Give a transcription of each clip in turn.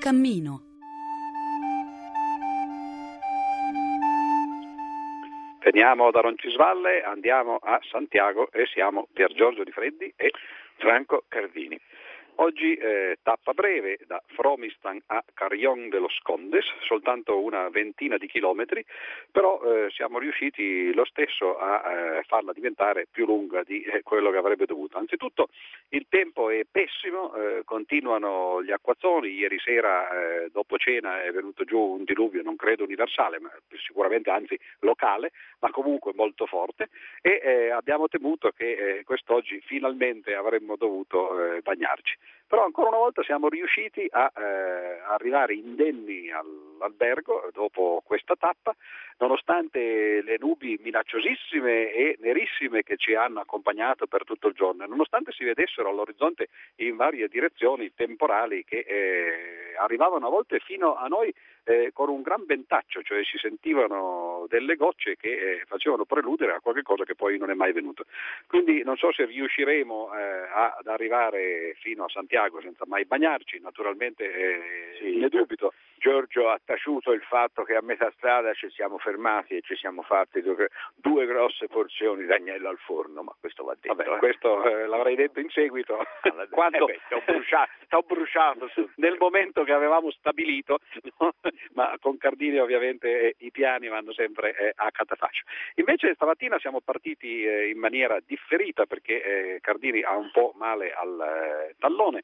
cammino. Veniamo da Roncisvalle, andiamo a Santiago e siamo Pier Giorgio Di Freddi e Franco Cardini. Oggi tappa breve da Fromistan a Carrión de los Condes, soltanto una ventina di chilometri, però siamo riusciti lo stesso a farla diventare più lunga di quello che avrebbe dovuto. Anzitutto il tempo è pessimo, continuano gli acquazzoni, ieri sera dopo cena è venuto giù un diluvio, non credo universale, ma sicuramente anzi locale, ma comunque molto forte, e abbiamo temuto che quest'oggi finalmente avremmo dovuto bagnarci. Però ancora una volta siamo riusciti a arrivare indenni all'albergo dopo questa tappa, nonostante le nubi minacciosissime e nerissime che ci hanno accompagnato per tutto il giorno, nonostante si vedessero all'orizzonte in varie direzioni temporali che arrivavano a volte fino a noi con un gran ventaccio, cioè si sentivano delle gocce che facevano preludere a qualche cosa che poi non è mai venuto. Quindi non so se riusciremo ad arrivare fino a Santiago senza mai bagnarci, naturalmente sì, ne dubito. Giorgio ha taciuto il fatto che a metà strada ci siamo fermati e ci siamo fatti due grosse porzioni d'agnello al forno, ma questo va detto. Vabbè, questo l'avrei detto in seguito, quando t'ho bruciato nel momento che avevamo stabilito, no? Ma con Cardini ovviamente i piani vanno sempre a catafascio. Invece stamattina siamo partiti in maniera differita perché Cardini ha un po' male al tallone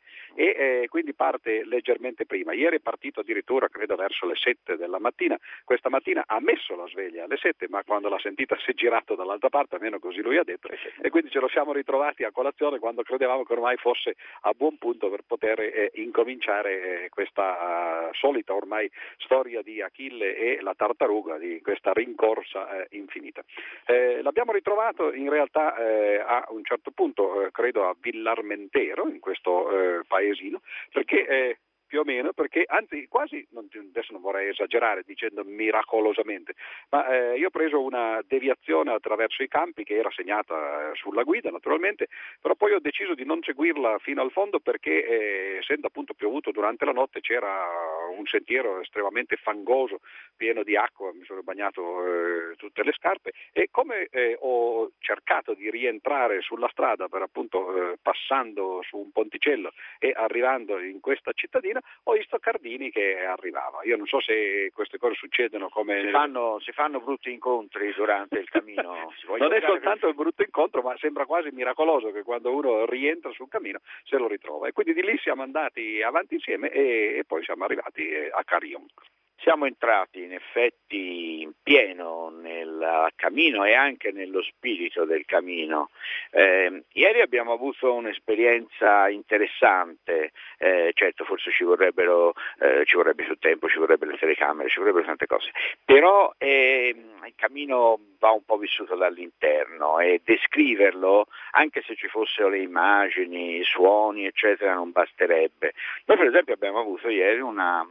e quindi parte leggermente prima. Ieri è partito addirittura credo verso le 7 della mattina, questa mattina ha messo la sveglia alle 7, ma quando l'ha sentita si è girato dall'altra parte, almeno così lui ha detto, e quindi ce lo siamo ritrovati a colazione quando credevamo che ormai fosse a buon punto per poter incominciare questa solita ormai storia di Achille e la tartaruga, di questa rincorsa infinita. L'abbiamo ritrovato in realtà a un certo punto, credo a Villarmentero, in questo paesino, perché più o meno, perché anzi quasi, adesso non vorrei esagerare dicendo miracolosamente, ma io ho preso una deviazione attraverso i campi che era segnata sulla guida naturalmente, però poi ho deciso di non seguirla fino al fondo perché essendo appunto piovuto durante la notte c'era un sentiero estremamente fangoso, pieno di acqua, mi sono bagnato tutte le scarpe e come ho cercato di rientrare sulla strada per appunto passando su un ponticello e arrivando in questa cittadina, ho visto Cardini che arrivava. Io non so se queste cose succedono come... Si fanno brutti incontri durante il cammino. Non è soltanto il brutto incontro, ma sembra quasi miracoloso che quando uno rientra sul cammino se lo ritrova. E quindi di lì siamo andati avanti insieme e poi siamo arrivati a Carrión. Siamo entrati in effetti in pieno nel cammino e anche nello spirito del cammino. Ieri abbiamo avuto un'esperienza interessante, certo forse ci vorrebbe più tempo, ci vorrebbero le telecamere, ci vorrebbero tante cose, però il cammino va un po' vissuto dall'interno e descriverlo, anche se ci fossero le immagini, i suoni eccetera, non basterebbe. Noi per esempio abbiamo avuto ieri una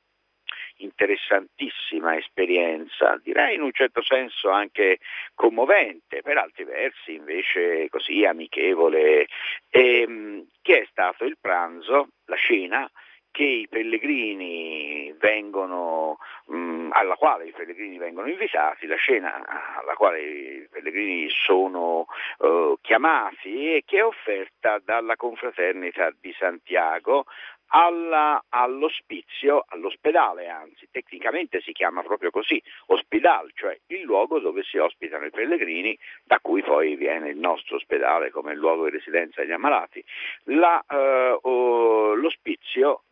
interessantissima esperienza, direi in un certo senso anche commovente, per altri versi invece così amichevole, che è stato il pranzo, la cena che i pellegrini alla quale i pellegrini vengono invitati, la cena alla quale i pellegrini sono chiamati e che è offerta dalla Confraternita di Santiago all'ospizio, all'ospedale, anzi tecnicamente si chiama proprio così, ospedale, cioè il luogo dove si ospitano i pellegrini, da cui poi viene il nostro ospedale come luogo di residenza degli ammalati. L'ospizio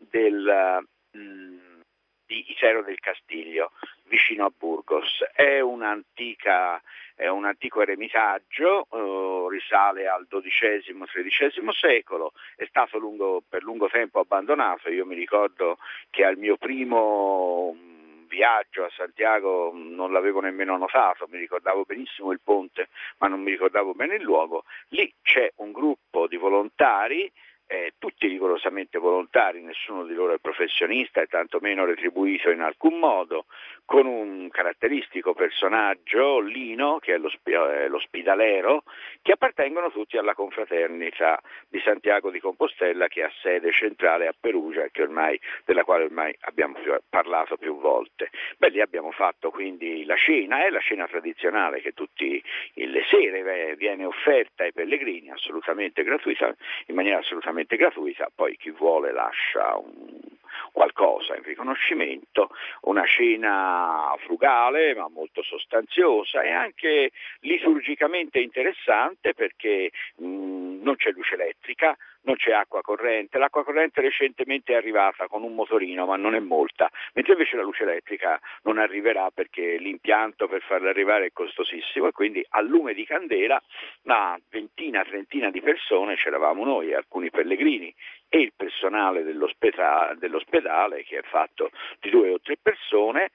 di Isero del Castiglio, vicino a Burgos. È un antico eremitaggio, risale al XII-XIII secolo, è stato per lungo tempo abbandonato. Io mi ricordo che al mio primo viaggio a Santiago non l'avevo nemmeno notato, mi ricordavo benissimo il ponte, ma non mi ricordavo bene il luogo. Lì c'è un gruppo di volontari tutti rigorosamente volontari, nessuno di loro è professionista e tantomeno retribuito in alcun modo, con un caratteristico personaggio, Lino, che è l'ospedalero, che appartengono tutti alla confraternita di Santiago di Compostela, che ha sede centrale a Perugia e della quale ormai abbiamo parlato più volte. Lì abbiamo fatto quindi la cena, è la cena tradizionale che tutte le sere viene offerta ai pellegrini, assolutamente gratuita, in maniera assolutamente gratuita, poi chi vuole lascia qualcosa in riconoscimento, una cena frugale ma molto sostanziosa e anche liturgicamente interessante perché non c'è luce elettrica, non c'è acqua corrente, l'acqua corrente recentemente è arrivata con un motorino ma non è molta, mentre invece la luce elettrica non arriverà perché l'impianto per farla arrivare è costosissimo e quindi a lume di candela una trentina di persone, c'eravamo noi e alcuni pellegrini e il personale dell'ospedale che è fatto di 2 o 3 persone,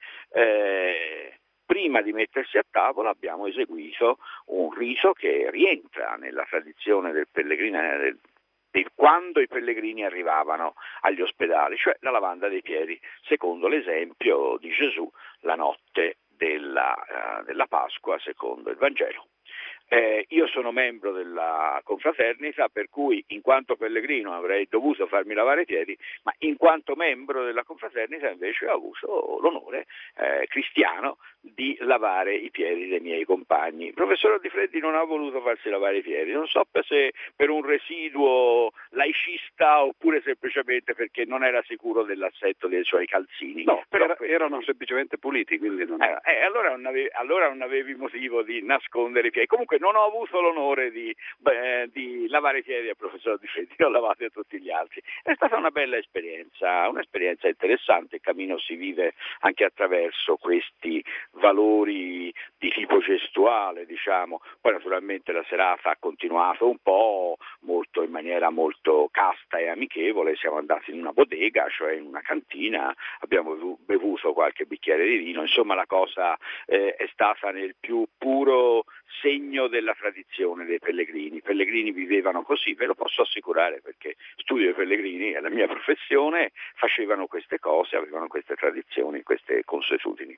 prima di mettersi a tavola abbiamo eseguito un rito che rientra nella tradizione del pellegrino quando i pellegrini arrivavano agli ospedali, cioè la lavanda dei piedi, secondo l'esempio di Gesù la notte della Pasqua, secondo il Vangelo. Io sono membro della confraternita, per cui in quanto pellegrino avrei dovuto farmi lavare i piedi, ma in quanto membro della confraternita invece ho avuto l'onore cristiano di lavare i piedi dei miei compagni. Il professor Di Freddi non ha voluto farsi lavare i piedi, non so se per un residuo laicista oppure semplicemente perché non era sicuro dell'assetto dei suoi calzini. No, però erano semplicemente puliti, quindi non allora non avevi motivo di nascondere i piedi. Comunque non ho avuto l'onore di lavare i piedi al professor Di Freddi, ho lavato a tutti gli altri. È stata una bella esperienza, un'esperienza interessante. Il cammino si vive anche attraverso questi valori di tipo gestuale, diciamo. Poi naturalmente la serata ha continuato un po' in maniera molto casta e amichevole. Siamo andati in una bottega, cioè in una cantina, abbiamo bevuto qualche bicchiere di vino, insomma la cosa è stata nel più puro segno della tradizione dei pellegrini. I pellegrini vivevano così, ve lo posso assicurare perché studio i pellegrini, è la mia professione, facevano queste cose, avevano queste tradizioni, queste consuetudini.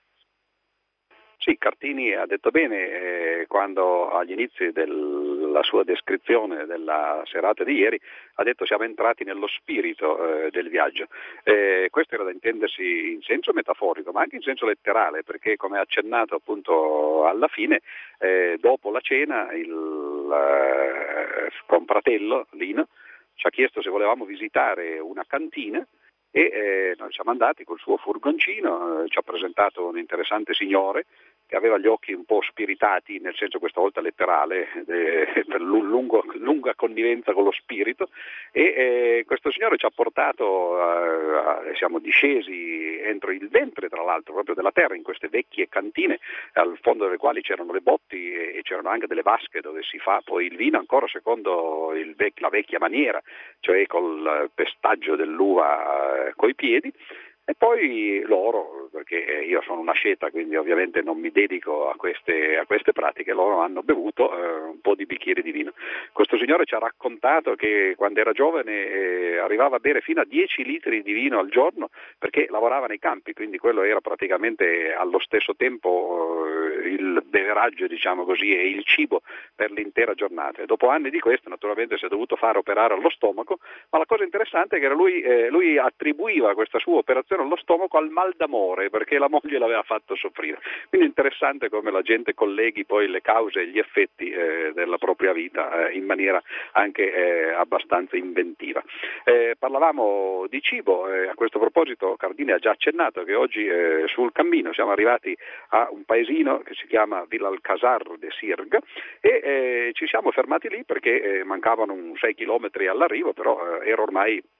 Sì, Cartini ha detto bene quando agli inizi della sua descrizione della serata di ieri ha detto siamo entrati nello spirito del viaggio. Questo era da intendersi in senso metaforico ma anche in senso letterale perché come ha accennato appunto alla fine dopo la cena il compratello Lino ci ha chiesto se volevamo visitare una cantina e noi siamo andati col suo furgoncino, ci ha presentato un interessante signore che aveva gli occhi un po' spiritati, nel senso questa volta letterale, per lunga connivenza con lo spirito, e questo signore ci ha portato, siamo discesi entro il ventre tra l'altro proprio della terra, in queste vecchie cantine, al fondo delle quali c'erano le botti e c'erano anche delle vasche dove si fa poi il vino ancora secondo la vecchia maniera, cioè col pestaggio dell'uva coi piedi. E poi loro, perché io sono un asceta quindi ovviamente non mi dedico a queste pratiche, loro hanno bevuto un po' di bicchieri di vino. Questo signore ci ha raccontato che quando era giovane arrivava a bere fino a 10 litri di vino al giorno perché lavorava nei campi, quindi quello era praticamente allo stesso tempo il beveraggio, diciamo così, e il cibo per l'intera giornata. E dopo anni di questo naturalmente si è dovuto fare operare allo stomaco, ma la cosa interessante è che lui attribuiva questa sua operazione allo stomaco al mal d'amore perché la moglie l'aveva fatto soffrire. Quindi interessante come la gente colleghi poi le cause e gli effetti della propria vita in maniera anche abbastanza inventiva. Parlavamo di cibo, a questo proposito Cardini ha già accennato che oggi sul cammino siamo arrivati a un paesino che si chiama Vilalcasar de Sirga e ci siamo fermati lì perché mancavano 6 chilometri all'arrivo, però era ormai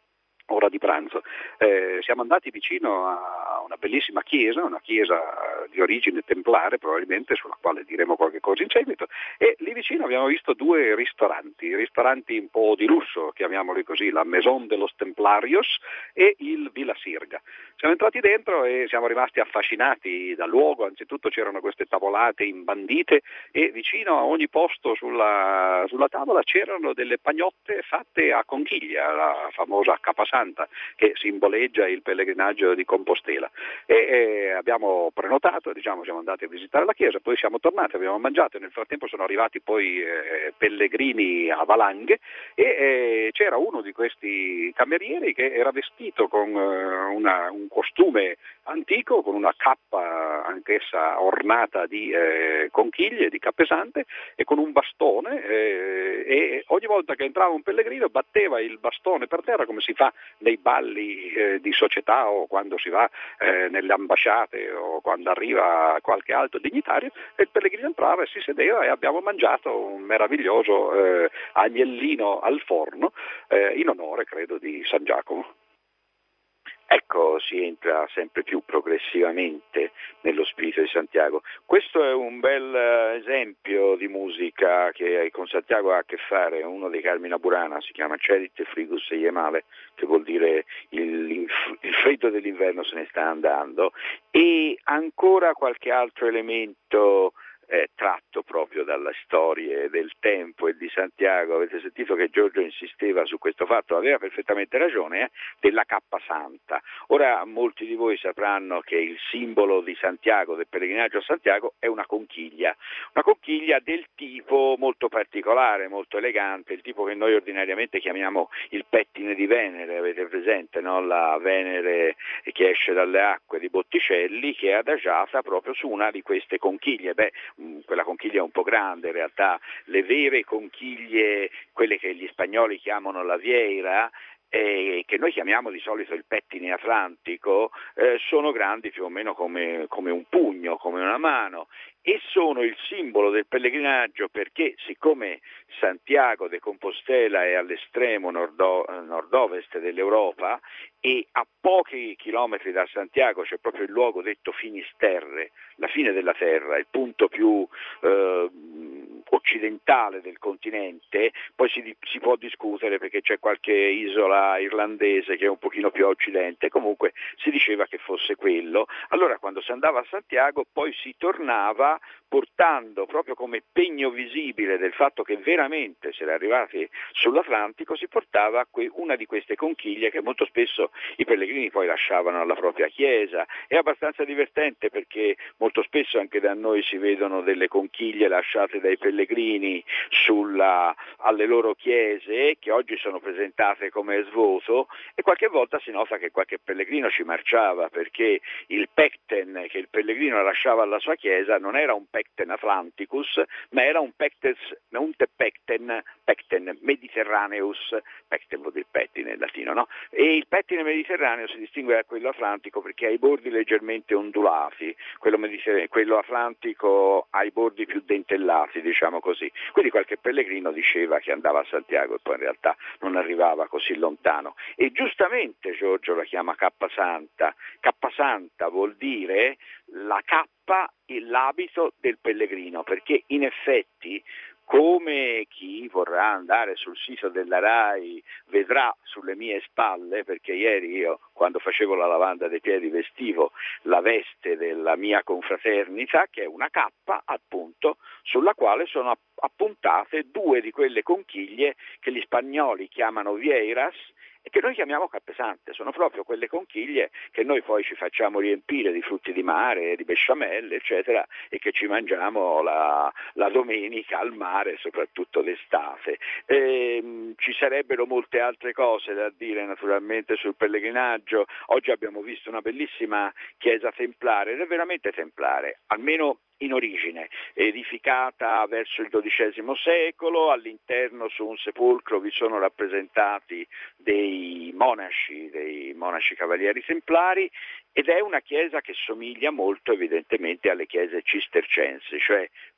ora di pranzo. Siamo andati vicino a una bellissima chiesa, una chiesa di origine templare probabilmente, sulla quale diremo qualche cosa in seguito, e lì vicino abbiamo visto due ristoranti un po' di lusso, chiamiamoli così, la Maison de los Templarios e il Villa Sirga. Siamo entrati dentro e siamo rimasti affascinati dal luogo. Anzitutto c'erano queste tavolate imbandite e vicino a ogni posto sulla tavola c'erano delle pagnotte fatte a conchiglia, la famosa capasanta che simboleggia il pellegrinaggio di Compostela. E abbiamo prenotato, siamo andati a visitare la chiesa, poi siamo tornati, abbiamo mangiato e nel frattempo sono arrivati poi pellegrini a valanghe e c'era uno di questi camerieri che era vestito con un costume antico, con una cappa anch'essa ornata di conchiglie, di cappesante, e con un bastone e ogni volta che entrava un pellegrino batteva il bastone per terra come si fa nei balli di società o quando si va nelle ambasciate o quando arriva qualche alto dignitario, e il pellegrino entrava e si sedeva e abbiamo mangiato un meraviglioso agnellino al forno in onore, credo, di San Giacomo. Ecco, si entra sempre più progressivamente nello spirito di Santiago. Questo è un bel esempio di musica che con Santiago ha a che fare. Uno dei Carmina Burana si chiama Cerit Frigus Iemale, che vuol dire il freddo dell'inverno se ne sta andando, e ancora qualche altro elemento tratto proprio dalle storie del tempo e di Santiago. Avete sentito che Giorgio insisteva su questo fatto, aveva perfettamente ragione, della cappa santa. Ora molti di voi sapranno che il simbolo di Santiago, del pellegrinaggio a Santiago, è una conchiglia del tipo molto particolare, molto elegante, il tipo che noi ordinariamente chiamiamo il pettine di Venere, avete presente, no? La Venere che esce dalle acque di Botticelli, che è adagiata proprio su una di queste conchiglie. Quella conchiglia è un po' grande, in realtà le vere conchiglie, quelle che gli spagnoli chiamano la vieira, che noi chiamiamo di solito il pettine atlantico, sono grandi più o meno come un pugno, come una mano, e sono il simbolo del pellegrinaggio perché, siccome Santiago de Compostela è all'estremo nord-ovest dell'Europa e a pochi chilometri da Santiago c'è proprio il luogo detto Finisterre, la fine della terra, il punto più occidentale del continente, poi si può discutere perché c'è qualche isola irlandese che è un pochino più a occidente, comunque si diceva che fosse quello. Allora quando si andava a Santiago poi si tornava portando proprio come pegno visibile del fatto che veramente si era arrivati sull'Atlantico, si portava una di queste conchiglie che molto spesso i pellegrini poi lasciavano alla propria chiesa. È abbastanza divertente perché molto spesso anche da noi si vedono delle conchiglie lasciate dai pellegrini alle loro chiese, che oggi sono presentate come svoto, e qualche volta si nota che qualche pellegrino ci marciava perché il pecten che il pellegrino lasciava alla sua chiesa non era un pecten atlanticus, ma era un pecten mediterraneus, pecten vuol dire pettine in latino, no? E il pettine mediterraneo si distingue da quello atlantico perché ha i bordi leggermente ondulati, quello atlantico ha i bordi più dentellati, diciamo così. Quindi qualche pellegrino diceva che andava a Santiago e poi in realtà non arrivava così lontano. E giustamente Giorgio la chiama cappa santa. Cappa santa vuol dire la cappa e l'abito del pellegrino, perché in effetti, come chi vorrà andare sul sito della RAI vedrà sulle mie spalle, perché ieri io quando facevo la lavanda dei piedi vestivo la veste della mia confraternita, che è una cappa appunto sulla quale sono appuntate due di quelle conchiglie che gli spagnoli chiamano vieiras e che noi chiamiamo cappesante. Sono proprio quelle conchiglie che noi poi ci facciamo riempire di frutti di mare, di besciamelle, eccetera, e che ci mangiamo la domenica al mare, soprattutto l'estate. Ci sarebbero molte altre cose da dire naturalmente sul pellegrinaggio. Oggi abbiamo visto una bellissima chiesa templare, ed è veramente templare, almeno in origine, edificata verso il XII secolo. All'interno su un sepolcro vi sono rappresentati dei monaci cavalieri templari, ed è una chiesa che somiglia molto evidentemente alle chiese cistercensi, cioè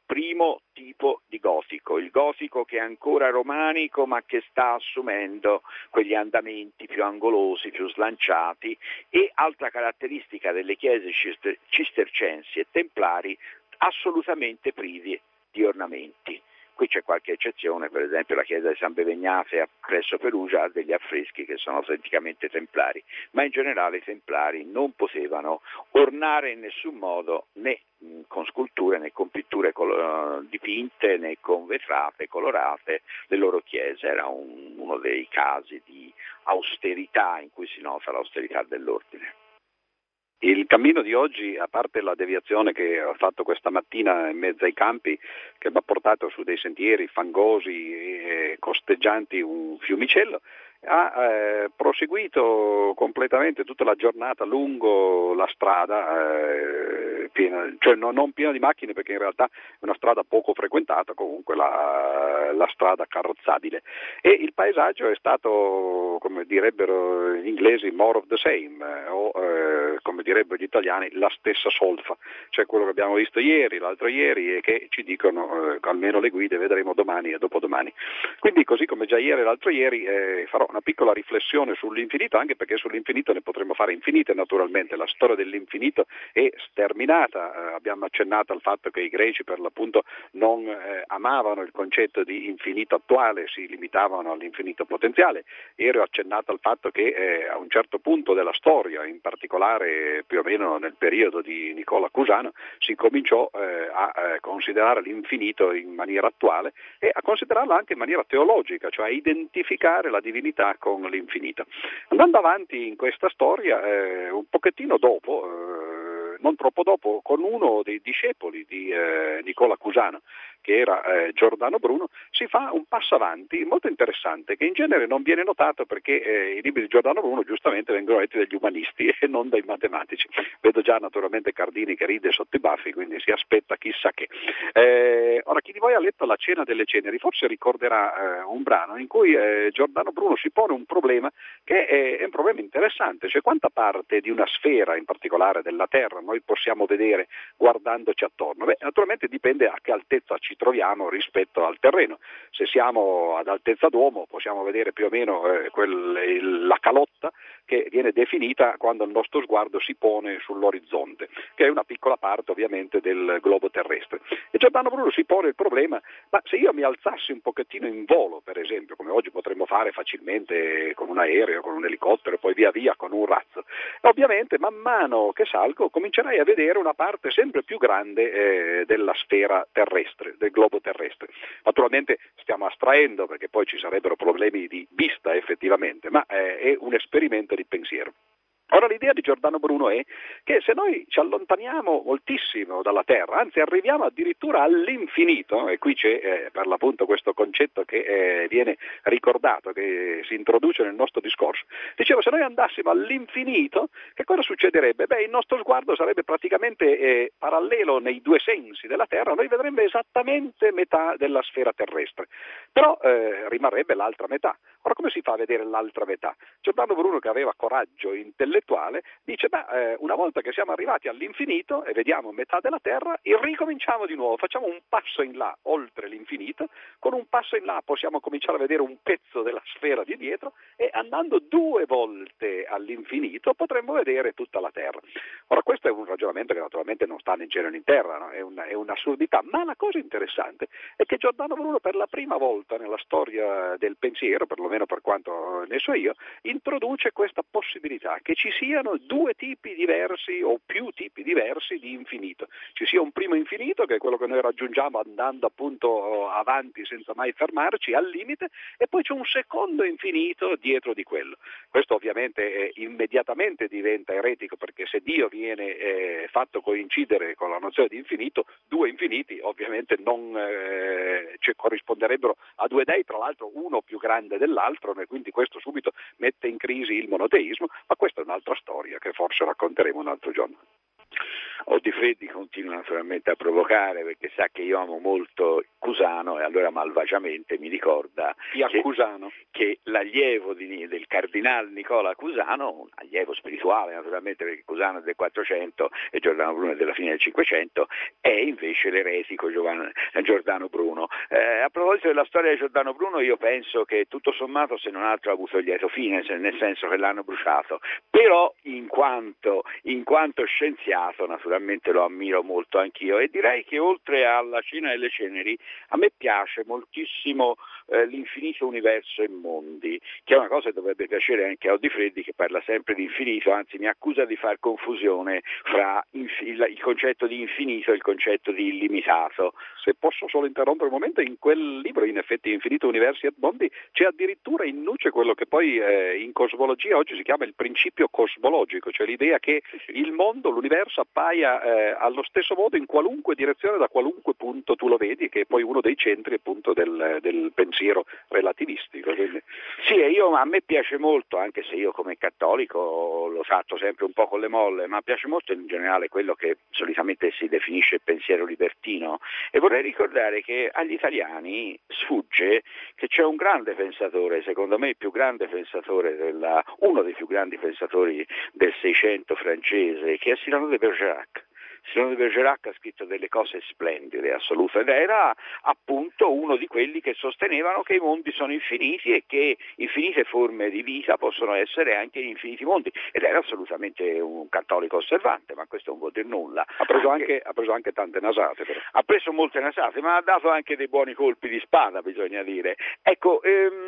primo tipo di gotico, il gotico che è ancora romanico ma che sta assumendo quegli andamenti più angolosi, più slanciati, e altra caratteristica delle chiese cistercensi e templari, assolutamente privi di ornamenti. Qui c'è qualche eccezione, per esempio la chiesa di San Bevegnate presso Perugia ha degli affreschi che sono autenticamente templari, ma in generale i templari non potevano ornare in nessun modo, né con sculture né con pitture dipinte né con vetrate colorate, le loro chiese. Era uno dei casi di austerità in cui si nota l'austerità dell'ordine. Il cammino di oggi, a parte la deviazione che ho fatto questa mattina in mezzo ai campi, che mi ha portato su dei sentieri fangosi e costeggianti un fiumicello, ha proseguito completamente tutta la giornata lungo la strada, piena, cioè non piena di macchine, perché in realtà è una strada poco frequentata, comunque la strada carrozzabile, e il paesaggio è stato, come direbbero gli inglesi, more of the same, o come direbbero gli italiani, la stessa solfa, cioè quello che abbiamo visto ieri, l'altro ieri, e che ci dicono almeno le guide, vedremo domani e dopodomani. Quindi, così come già ieri e l'altro ieri, farò una piccola riflessione sull'infinito, anche perché sull'infinito ne potremmo fare infinite naturalmente. La storia dell'infinito è sterminata, abbiamo accennato al fatto che i greci per l'appunto non amavano il concetto di infinito attuale, si limitavano all'infinito potenziale. Ieri ho accennato al fatto che a un certo punto della storia, in particolare più o meno nel periodo di Nicola Cusano, si cominciò a considerare l'infinito in maniera attuale e a considerarlo anche in maniera teologica, cioè a identificare la divinità con l'infinito. Andando avanti in questa storia, un pochettino dopo, non troppo dopo, con uno dei discepoli di Nicola Cusano, che era Giordano Bruno, si fa un passo avanti molto interessante, che in genere non viene notato perché i libri di Giordano Bruno giustamente vengono letti dagli umanisti e non dai matematici. Vedo già naturalmente Cardini che ride sotto i baffi, quindi si aspetta chissà che. Ora, chi di voi ha letto La Cena delle Ceneri forse ricorderà un brano in cui Giordano Bruno si pone un problema che è un problema interessante, cioè quanta parte di una sfera, in particolare della Terra, noi possiamo vedere guardandoci attorno. Beh, naturalmente dipende a che altezza ci troviamo rispetto al terreno. Se siamo ad altezza d'uomo possiamo vedere più o meno la calotta che viene definita quando il nostro sguardo si pone sull'orizzonte, che è una piccola parte ovviamente del globo terrestre. E Giordano Bruno si pone il problema: ma se io mi alzassi un pochettino in volo, per esempio, come oggi potremmo fare facilmente con un aereo, con un elicottero e poi via via con un razzo, ovviamente man mano che salgo comincerai a vedere una parte sempre più grande della sfera terrestre, del globo terrestre. Naturalmente stiamo astraendo perché poi ci sarebbero problemi di vista effettivamente, ma è un esperimento di pensiero. Ora, l'idea di Giordano Bruno è che se noi ci allontaniamo moltissimo dalla Terra, anzi arriviamo addirittura all'infinito, e qui c'è per l'appunto questo concetto che viene ricordato, che si introduce nel nostro discorso, dicevo, se noi andassimo all'infinito, che cosa succederebbe? Beh, il nostro sguardo sarebbe praticamente parallelo nei due sensi della Terra, noi vedremmo esattamente metà della sfera terrestre, però rimarrebbe l'altra metà. Ora, come si fa a vedere l'altra metà? Giordano Bruno, che aveva coraggio intellettuale, dice: una volta che siamo arrivati all'infinito e vediamo metà della Terra, ricominciamo di nuovo, facciamo un passo in là oltre l'infinito, con un passo in là possiamo cominciare a vedere un pezzo della sfera di dietro e andando 2 volte all'infinito potremmo vedere tutta la Terra. Ora, questo è un ragionamento che naturalmente non sta né in cielo né in terra, no? È un'assurdità, ma la cosa interessante è che Giordano Bruno per la prima volta nella storia del pensiero, perlomeno per quanto ne so io, introduce questa possibilità che ci siano 2 tipi diversi o più tipi diversi di infinito. Ci sia un primo infinito, che è quello che noi raggiungiamo andando appunto avanti senza mai fermarci al limite, e poi c'è un secondo infinito dietro di quello. Questo ovviamente immediatamente diventa eretico, perché se Dio viene fatto coincidere con la nozione di infinito, 2 infiniti ovviamente non corrisponderebbero a 2 dei, tra l'altro uno più grande dell'altro, e quindi questo subito mette in crisi il monoteismo, ma questa è un'altra storia che forse racconteremo un altro giorno. Odifreddi continua naturalmente a provocare, perché sa che io amo molto Cusano, e allora malvagiamente mi ricorda che l'allievo del cardinale Nicola Cusano, un allievo spirituale naturalmente, perché Cusano è del 400 e Giordano Bruno è della fine del 500, è invece l'eretico Giordano Bruno. A proposito della storia di Giordano Bruno, io penso che tutto sommato, se non altro, ha avuto il lieto fine, nel senso che l'hanno bruciato, però in quanto scienziato naturalmente lo ammiro molto anch'io, e direi che oltre alla Cena delle Ceneri a me piace moltissimo l'infinito universo e mondi, che è una cosa che dovrebbe piacere anche a Odifreddi, che parla sempre di infinito, anzi mi accusa di far confusione fra il concetto di infinito e il concetto di illimitato. Se posso solo interrompere un momento, in quel libro, in effetti, Infinito Universi et Mondi, c'è addirittura in nuce quello che poi in cosmologia oggi si chiama il principio cosmologico, cioè l'idea che il mondo, l'universo appaia allo stesso modo in qualunque direzione, da qualunque punto tu lo vedi, che è poi uno dei centri appunto del pensiero relativistico. Quindi. Sì, a me piace molto, anche se io come cattolico lo tratto sempre un po' con le molle, ma piace molto in generale quello che solitamente si definisce il pensiero libertino, e vorrei ricordare che agli italiani sfugge che c'è un grande pensatore, secondo me il più grande pensatore uno dei più grandi pensatori del Seicento francese, che è Cyrano de Bergerac. Cyrano de Bergerac ha scritto delle cose splendide, assolute, ed era appunto uno di quelli che sostenevano che i mondi sono infiniti e che infinite forme di vita possono essere anche in infiniti mondi, ed era assolutamente un cattolico osservante, ma questo non vuol dire nulla. Ha preso anche tante nasate, però. Ha preso molte nasate, ma ha dato anche dei buoni colpi di spada, bisogna dire. Ecco,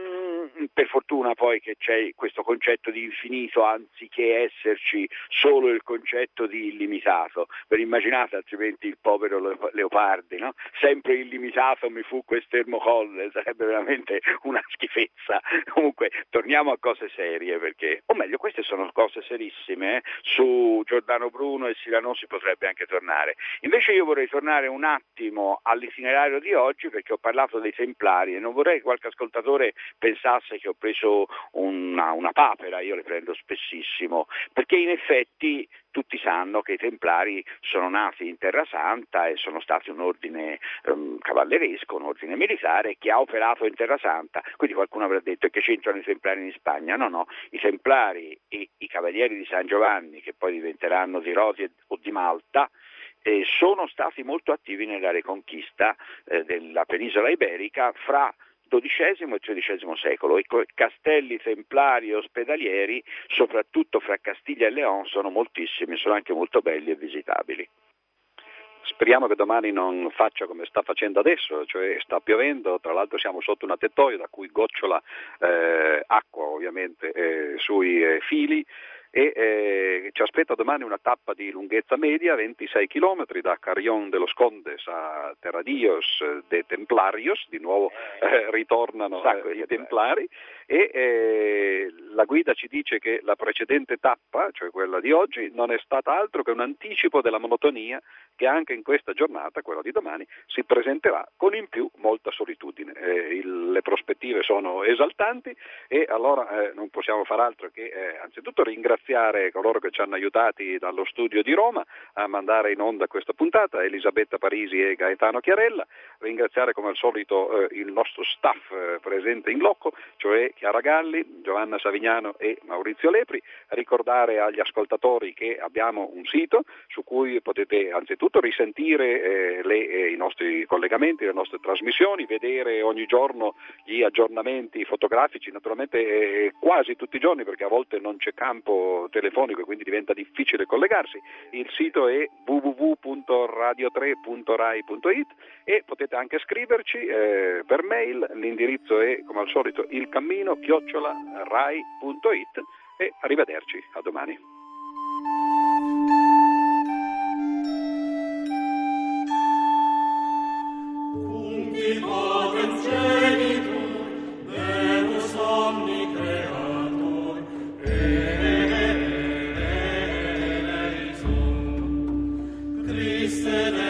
per fortuna poi che c'è questo concetto di infinito anziché esserci solo il concetto di illimitato. Immaginate altrimenti il povero Leopardi, no? Sempre illimitato mi fu quest'ermo colle, sarebbe veramente una schifezza. Comunque torniamo a cose serie, perché, o meglio, queste sono cose serissime, su Giordano Bruno e Cyrano si potrebbe anche tornare. Invece io vorrei tornare un attimo all'itinerario di oggi, perché ho parlato dei Templari e non vorrei che qualche ascoltatore pensasse che ho preso una papera, io le prendo spessissimo, perché in effetti tutti sanno che i Templari sono nati in Terra Santa e sono stati un ordine cavalleresco, un ordine militare che ha operato in Terra Santa. Quindi qualcuno avrà detto: che c'entrano i Templari in Spagna? No, i Templari e i Cavalieri di San Giovanni, che poi diventeranno di Rodi o di Malta, sono stati molto attivi nella riconquista della penisola iberica fra XII e XIII secolo. I castelli templari e ospedalieri, soprattutto fra Castiglia e León, sono moltissimi, sono anche molto belli e visitabili. Speriamo che domani non faccia come sta facendo adesso, cioè sta piovendo, tra l'altro siamo sotto una tettoia da cui gocciola acqua ovviamente sui fili, e ci aspetta domani una tappa di lunghezza media, 26 km, da Carrión de los Condes a Terradillos de Templarios, di nuovo ritornano i Templari, e la guida ci dice che la precedente tappa, cioè quella di oggi, non è stata altro che un anticipo della monotonia che anche in questa giornata, quella di domani, si presenterà con in più molta solitudine. Le prospettive sono esaltanti, e allora non possiamo far altro che anzitutto ringraziare coloro che ci hanno aiutati dallo studio di Roma a mandare in onda questa puntata, Elisabetta Parisi e Gaetano Chiarella, ringraziare come al solito il nostro staff presente in loco, cioè Chiara Galli, Giovanna Savignano e Maurizio Lepri, ricordare agli ascoltatori che abbiamo un sito su cui potete anzitutto risentire i nostri collegamenti, le nostre trasmissioni, vedere ogni giorno gli aggiornamenti fotografici, naturalmente quasi tutti i giorni, perché a volte non c'è campo telefonico e quindi diventa difficile collegarsi. Il sito è www.radio3.rai.it e potete anche scriverci per mail, l'indirizzo è come al solito ilcammino@rai.it, e arrivederci, a domani. Christe